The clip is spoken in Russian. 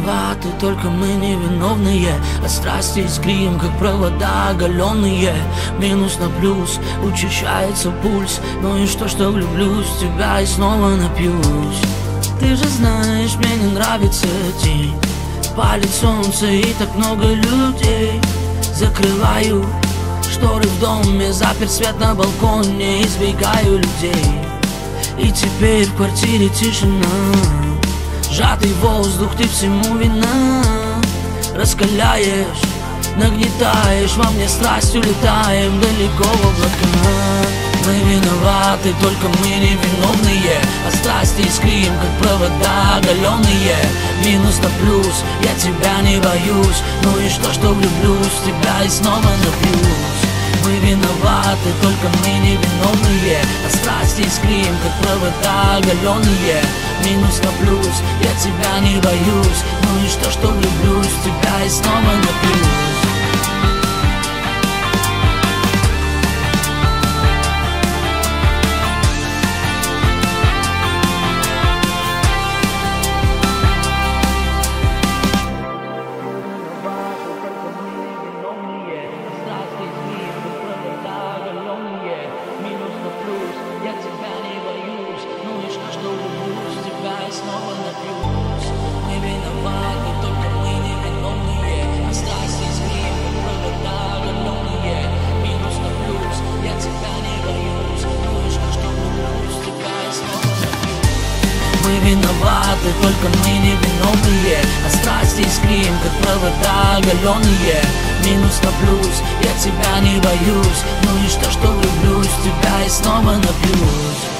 виноваты, только мы невиновные. От страсти искрим, как провода оголенные. Минус на плюс, учащается пульс. Ну и что влюблюсь в тебя и снова напьюсь. Ты же знаешь, мне не нравится день. Палит солнце и так много людей. Закрываю шторы в доме, запер свет на балконе, избегаю людей. И теперь в квартире тишина. Сжатый воздух, ты всему вина. Раскаляешь, нагнетаешь, во мне страсть, улетаем далеко в облака. Мы виноваты, только мы невиновные. От страсти искрим, как провода оголенные. Минус на плюс, я тебя не боюсь. Ну и что влюблюсь в тебя и снова напьюсь. Мы виноваты, только мы невиновные. От страсти искрим, как провода оголенные. Минус на плюс, я тебя не боюсь. Ну и что влюблюсь в тебя и снова напьюсь. Мы виноваты, только мы невиновные. От страсти искрим, как провода оголенные. Минус на плюс, я тебя не боюсь. Ну и что влюблюсь в тебя и снова напьюсь.